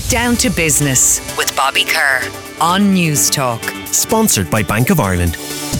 Down to Business with Bobby Kerr on News Talk. Sponsored by Bank of Ireland.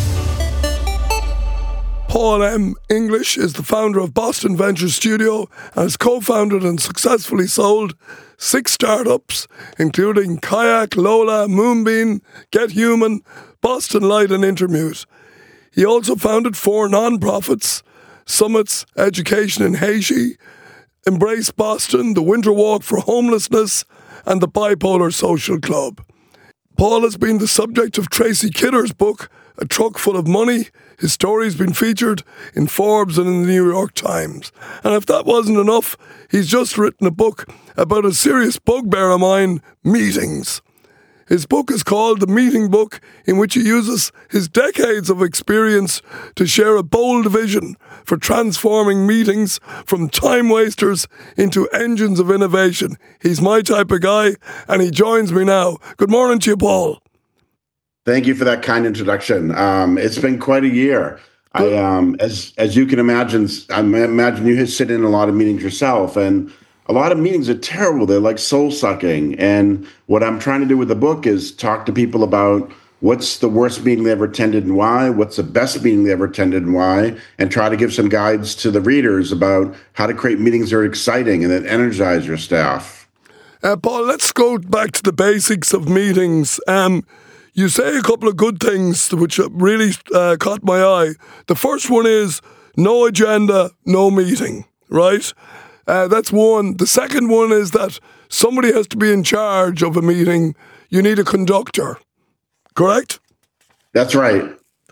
Paul M. English is the founder of Boston Venture Studio and has co-founded and successfully sold 6 startups, including Kayak, Lola, Moonbeam, Get Human, Boston Light and Intermute. He also founded 4 non-profits: Summits Education in Haiti, Embrace Boston, the Winter Walk for Homelessness, and the Bipolar Social Club. Paul has been the subject of Tracy Kidder's book, A Truck Full of Money. His story's been featured in Forbes and in the New York Times. And if that wasn't enough, he's just written a book about a serious bugbear of mine, meetings. His book is called The Meeting Book, in which he uses his decades of experience to share a bold vision for transforming meetings from time wasters into engines of innovation. He's my type of guy, and he joins me now. Good morning to you, Paul. Thank you for that kind introduction. It's been quite a year. As you can imagine, I imagine you sit in a lot of meetings yourself, and a lot of meetings are terrible. They're like soul-sucking. And what I'm trying to do with the book is talk to people about what's the worst meeting they ever attended and why, what's the best meeting they ever attended and why, and try to give some guides to the readers about how to create meetings that are exciting and that energize your staff. Paul, let's go back to the basics of meetings. You say a couple of good things which really caught my eye. The first one is no agenda, no meeting, right? That's one. The second one is that somebody has to be in charge of a meeting. You need a conductor, correct? That's right.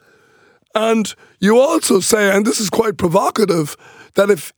And you also say, and this is quite provocative, that if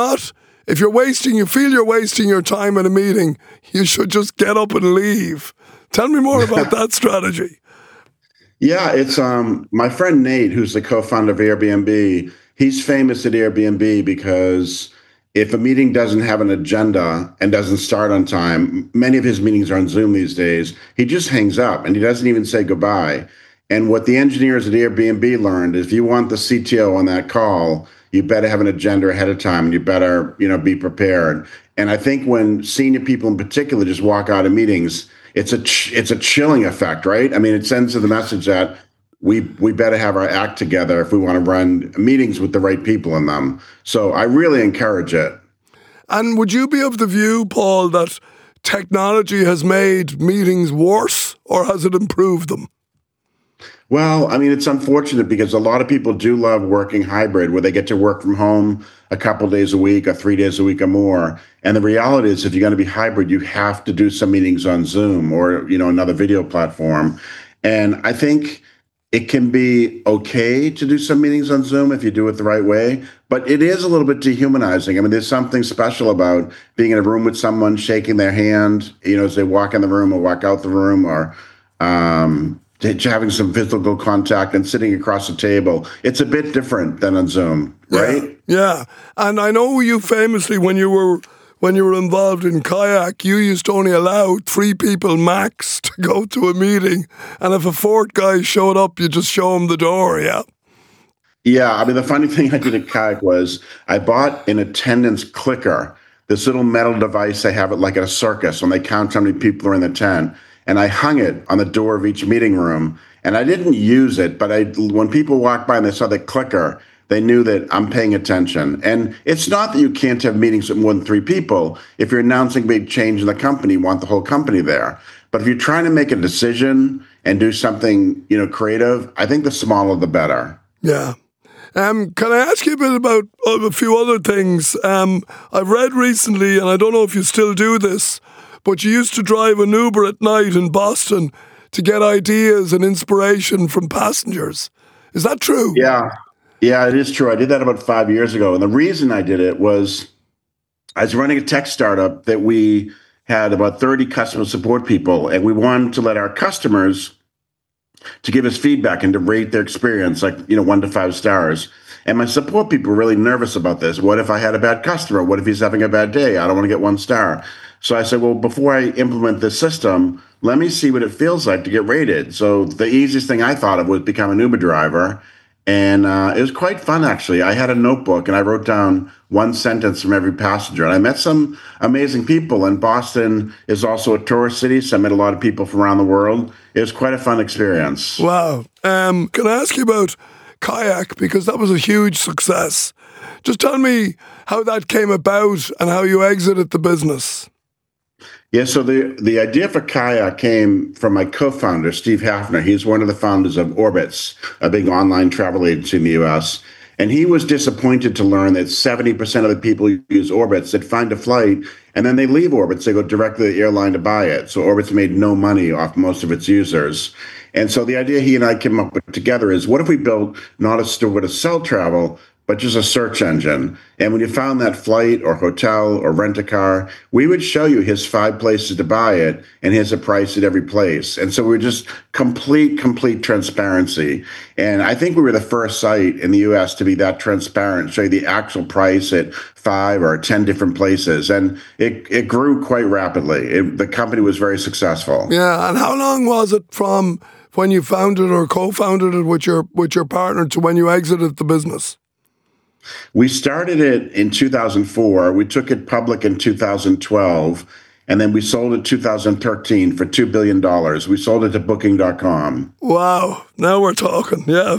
you feel you're wasting your time in a meeting, you should just get up and leave. Tell me more about that strategy. Yeah, it's my friend Nate, who's the co-founder of Airbnb. He's famous at Airbnb because if a meeting doesn't have an agenda and doesn't start on time, many of his meetings are on Zoom these days, he just hangs up and he doesn't even say goodbye. And what the engineers at Airbnb learned is if you want the CTO on that call, you better have an agenda ahead of time and you better, be prepared. And I think when senior people in particular just walk out of meetings, it's a chilling effect, right? I mean, it sends the message that we better have our act together if we want to run meetings with the right people in them. So I really encourage it. And would you be of the view, Paul, that technology has made meetings worse or has it improved them? Well, I mean, it's unfortunate because a lot of people do love working hybrid where they get to work from home a couple of days a week or 3 days a week or more. And the reality is if you're going to be hybrid, you have to do some meetings on Zoom or, another video platform. And I think it can be okay to do some meetings on Zoom if you do it the right way, but it is a little bit dehumanizing. I mean, there's something special about being in a room with someone, shaking their hand, as they walk in the room or walk out the room, or having some physical contact and sitting across the table. It's a bit different than on Zoom, right? Yeah. And I know you famously, when you were involved in Kayak, you used to only allow 3 people max to go to a meeting. And if a 4th guy showed up, you just show him the door, yeah? Yeah, I mean, the funny thing I did at Kayak was I bought an attendance clicker, this little metal device they have it like at a circus when they count how many people are in the tent. And I hung it on the door of each meeting room. And I didn't use it, but when people walked by and they saw the clicker, they knew that I'm paying attention. And it's not that you can't have meetings with more than 3 people. If you're announcing a big change in the company, you want the whole company there. But if you're trying to make a decision and do something, creative, I think the smaller the better. Yeah. Can I ask you a bit about a few other things? I've read recently, and I don't know if you still do this, but you used to drive an Uber at night in Boston to get ideas and inspiration from passengers. Is that true? Yeah, it is true. I did that about 5 years ago. And the reason I did it was I was running a tech startup that we had about 30 customer support people, and we wanted to let our customers to give us feedback and to rate their experience, 1 to 5 stars. And my support people were really nervous about this. What if I had a bad customer? What if he's having a bad day? I don't want to get 1 star. So I said, well, before I implement this system, let me see what it feels like to get rated. So the easiest thing I thought of was become an Uber driver And it was quite fun, actually. I had a notebook and I wrote down one sentence from every passenger. And I met some amazing people. And Boston is also a tourist city, so I met a lot of people from around the world. It was quite a fun experience. Wow. Can I ask you about Kayak? Because that was a huge success. Just tell me how that came about and how you exited the business. Yeah, so the idea for Kayak came from my co-founder, Steve Hafner. He's one of the founders of Orbitz, a big online travel agency in the U.S. And he was disappointed to learn that 70% of the people who use Orbitz, that find a flight, and then they leave Orbitz. They go directly to the airline to buy it. So Orbitz made no money off most of its users. And so the idea he and I came up with together is, what if we built not a store to sell travel, but just a search engine? And when you found that flight or hotel or rent a car, we would show you his 5 places to buy it and here's a price at every place. And so we're just complete transparency. And I think we were the first site in the US to be that transparent, show you the actual price at 5 or 10 different places. And it grew quite rapidly. The company was very successful. Yeah, and how long was it from when you founded or co-founded it with your partner to when you exited the business? We started it in 2004. We took it public in 2012, and then we sold it 2013 for $2 billion. We sold it to Booking.com. Wow, now we're talking, yeah.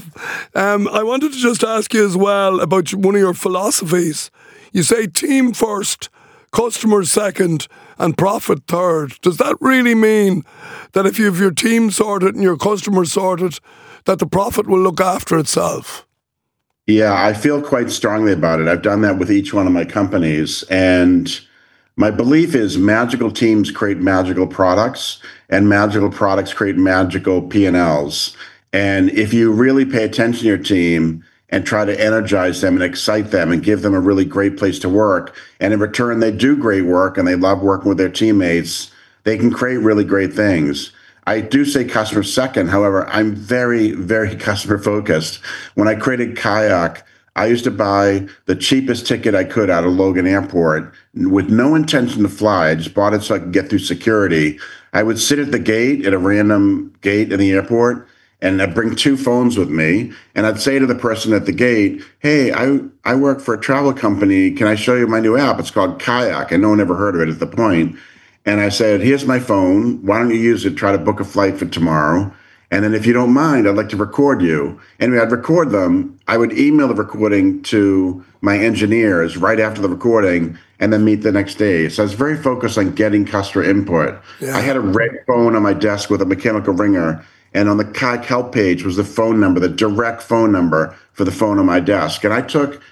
I wanted to just ask you as well about one of your philosophies. You say team first, customers second, and profit third. Does that really mean that if you have your team sorted and your customers sorted, that the profit will look after itself? Yeah, I feel quite strongly about it. I've done that with each one of my companies. And my belief is magical teams create magical products, and magical products create magical P&Ls. And if you really pay attention to your team and try to energize them and excite them and give them a really great place to work, and in return, they do great work and they love working with their teammates, they can create really great things. I do say customer second. However, I'm very, very customer focused. When I created Kayak, I used to buy the cheapest ticket I could out of Logan Airport with no intention to fly. I just bought it so I could get through security. I would sit at the gate, at a random gate in the airport, and I'd bring 2 phones with me. And I'd say to the person at the gate, hey, I work for a travel company. Can I show you my new app? It's called Kayak. And no one ever heard of it at the point. And I said, here's my phone. Why don't you use it? Try to book a flight for tomorrow. And then if you don't mind, I'd like to record you. Anyway, I'd record them. I would email the recording to my engineers right after the recording and then meet the next day. So I was very focused on getting customer input. Yeah. I had a red phone on my desk with a mechanical ringer. And on the Kayak help page was the phone number, the direct phone number for the phone on my desk. And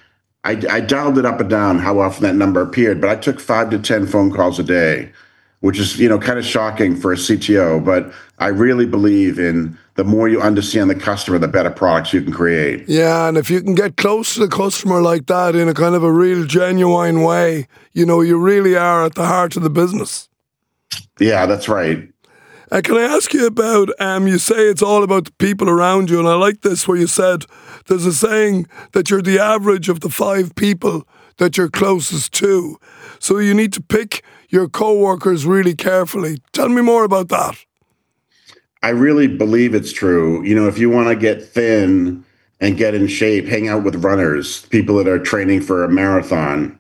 I dialed it up and down how often that number appeared, but I took 5 to 10 phone calls a day, which is, kind of shocking for a CTO. But I really believe in the more you understand the customer, the better products you can create. Yeah, and if you can get close to the customer like that in a kind of a real genuine way, you really are at the heart of the business. Yeah, that's right. Can I ask you about, you say it's all about the people around you, and I like this where you said there's a saying that you're the average of the 5 people that you're closest to. So you need to pick your co-workers really carefully. Tell me more about that. I really believe it's true. If you want to get thin and get in shape, hang out with runners, people that are training for a marathon.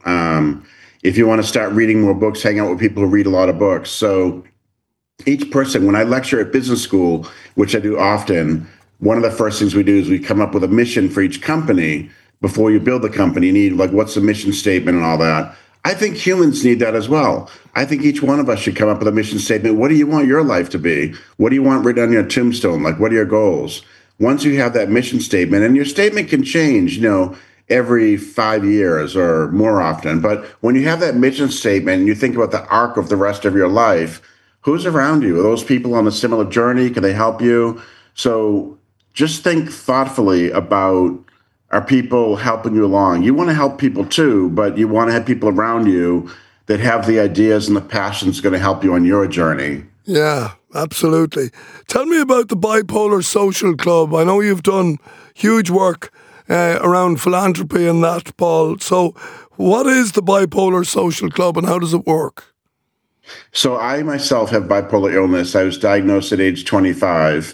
If you want to start reading more books, hang out with people who read a lot of books. So each person, when I lecture at business school, which I do often, one of the first things we do is we come up with a mission for each company. Before you build the company, you need, what's the mission statement and all that. I think humans need that as well. I think each one of us should come up with a mission statement. What do you want your life to be? What do you want written on your tombstone? What are your goals? Once you have that mission statement, and your statement can change, every 5 years or more often. But when you have that mission statement and you think about the arc of the rest of your life, who's around you? Are those people on a similar journey? Can they help you? So just think thoughtfully about, are people helping you along? You want to help people too, but you want to have people around you that have the ideas and the passions going to help you on your journey. Yeah, absolutely. Tell me about the Bipolar Social Club. I know you've done huge work around philanthropy and that, Paul. So what is the Bipolar Social Club and how does it work? So I myself have bipolar illness. I was diagnosed at age 25.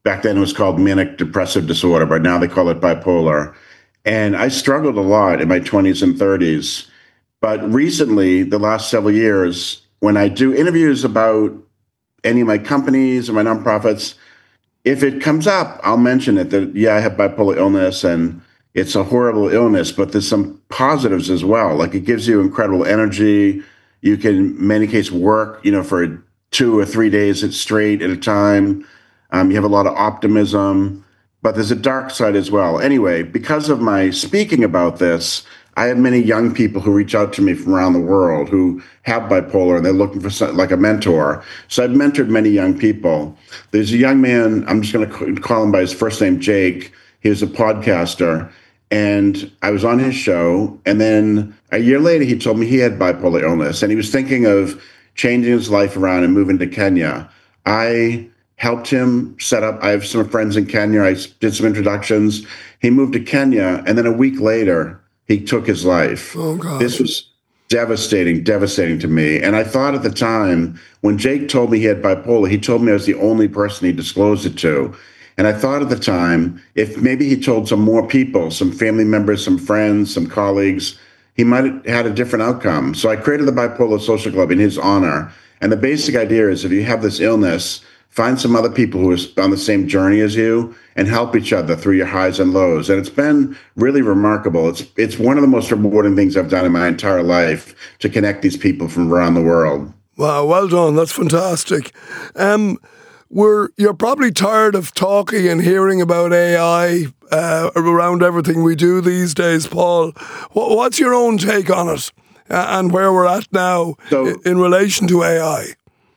Back then it was called manic depressive disorder, but now they call it bipolar. And I struggled a lot in my 20s and 30s. But recently, the last several years, when I do interviews about any of my companies or my nonprofits, if it comes up, I'll mention it that, yeah, I have bipolar illness and it's a horrible illness, but there's some positives as well. Like it gives you incredible energy. You can, in many cases, work, for 2 or 3 days straight at a time. You have a lot of optimism, but there's a dark side as well. Anyway, because of my speaking about this, I have many young people who reach out to me from around the world who have bipolar and they're looking for like a mentor. So I've mentored many young people. There's a young man, I'm just going to call him by his first name, Jake. He was a podcaster. And I was on his show. And then a year later, he told me he had bipolar illness and he was thinking of changing his life around and moving to Kenya. I helped him set up. I have some friends in Kenya. I did some introductions. He moved to Kenya. And then a week later, he took his life. Oh, God. This was devastating to me. And I thought at the time, when Jake told me he had bipolar, he told me I was the only person he disclosed it to. And I thought at the time, if maybe he told some more people, some family members, some friends, some colleagues, he might have had a different outcome. So I created the Bipolar Social Club in his honor. And the basic idea is if you have this illness, find some other people who are on the same journey as you and help each other through your highs and lows. And it's been really remarkable. It's one of the most rewarding things I've done in my entire life to connect these people from around the world. Wow, well done. That's fantastic. You're probably tired of talking and hearing about AI around everything we do these days, Paul. What's your own take on it and where we're at now in relation to AI?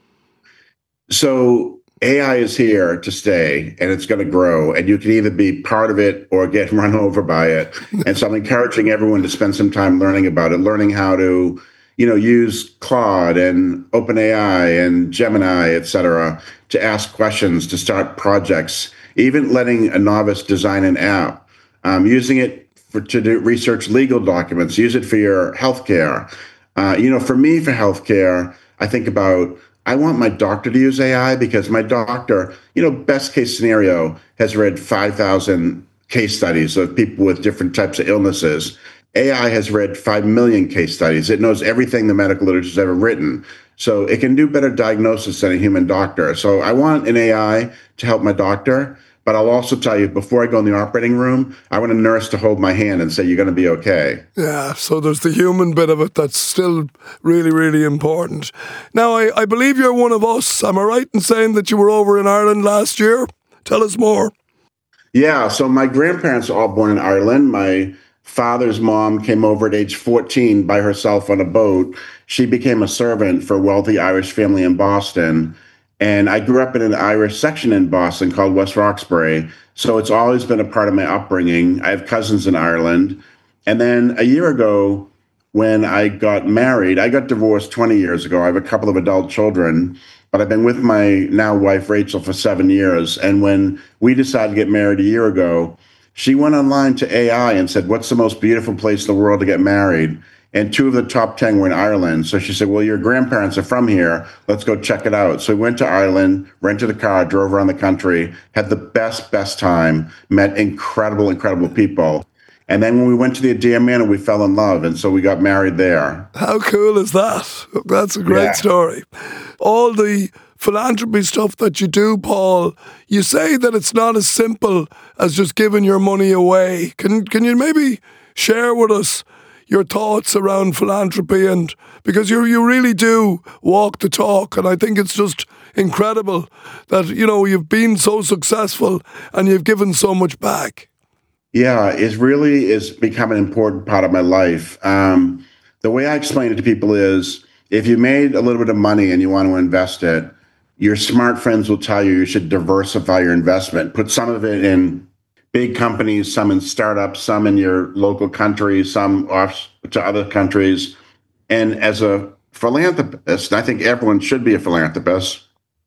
So AI is here to stay and it's going to grow, and you can either be part of it or get run over by it. And so I'm encouraging everyone to spend some time learning about it, learning how to, use Claude and OpenAI and Gemini, et cetera, to ask questions, to start projects, even letting a novice design an app, using it to do research legal documents, use it for your healthcare. For me, for healthcare, I think about, I want my doctor to use AI because my doctor, best case scenario, has read 5,000 case studies of people with different types of illnesses. AI has read 5 million case studies. It knows everything the medical literature has ever written. So it can do better diagnosis than a human doctor. So I want an AI to help my doctor, but I'll also tell you, before I go in the operating room, I want a nurse to hold my hand and say, you're going to be okay. Yeah, so there's the human bit of it that's still really, really important. Now, I believe you're one of us. Am I right in saying that you were over in Ireland last year? Tell us more. Yeah, so my grandparents are all born in Ireland. My father's mom came over at age 14 by herself on a boat. She became a servant for a wealthy Irish family in Boston. And I grew up in an Irish section in Boston called West Roxbury. So it's always been a part of my upbringing. I have cousins in Ireland. And then a year ago, when I got married, I got divorced 20 years ago. I have a couple of adult children, but I've been with my now wife, Rachel, for 7 years. And when we decided to get married a year ago, she went online to AI and said, what's the most beautiful place in the world to get married? And 2 of the top 10 were in Ireland. So she said, well, your grandparents are from here. Let's go check it out. So we went to Ireland, rented a car, drove around the country, had the best time, met incredible people. And then when we went to the Adare Manor, we fell in love. And so we got married there. How cool is that? That's a great story. All the philanthropy stuff that you do, Paul, you say that it's not as simple as just giving your money away. Can you maybe share with us your thoughts around philanthropy? And because you really do walk the talk, and I think it's just incredible that, you've been so successful and you've given so much back. Yeah, it really is become an important part of my life. The way I explain it to people is, if you made a little bit of money and you want to invest it, your smart friends will tell you should diversify your investment. Put some of it in big companies, some in startups, some in your local country, some off to other countries. And as a philanthropist, I think everyone should be a philanthropist,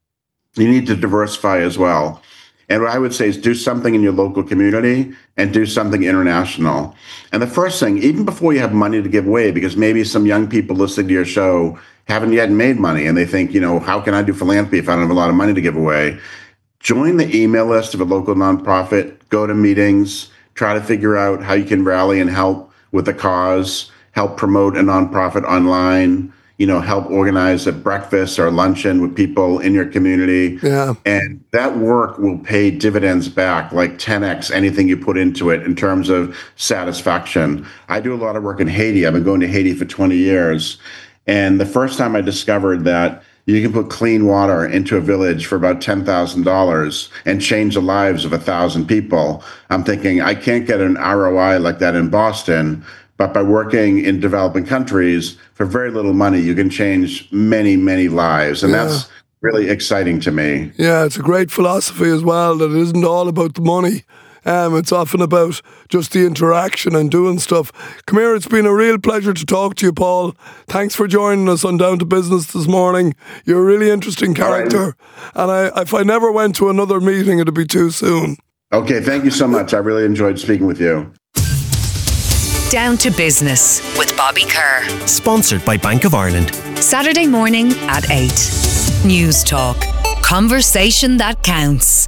you need to diversify as well. And what I would say is do something in your local community and do something international. And the first thing, even before you have money to give away, because maybe some young people listening to your show haven't yet made money and they think, how can I do philanthropy if I don't have a lot of money to give away? join the email list of a local nonprofit, go to meetings, try to figure out how you can rally and help with the cause, help promote a nonprofit online, help organize a breakfast or luncheon with people in your community. Yeah. And that work will pay dividends back, like 10x anything you put into it in terms of satisfaction. I do a lot of work in Haiti. I've been going to Haiti for 20 years. And the first time I discovered that you can put clean water into a village for about $10,000 and change the lives of 1,000 people, I'm thinking, I can't get an ROI like that in Boston. But by working in developing countries for very little money, you can change many, many lives. And that's really exciting to me. Yeah, it's a great philosophy as well, that it isn't all about the money. It's often about just the interaction and doing stuff. Come here, it's been a real pleasure to talk to you, Paul. Thanks for joining us on Down to Business this morning. You're a really interesting character. Right. And if I never went to another meeting, it'd be too soon. Okay, thank you so much. I really enjoyed speaking with you. Down to Business with Bobby Kerr. Sponsored by Bank of Ireland. Saturday morning at 8. News Talk. Conversation that counts.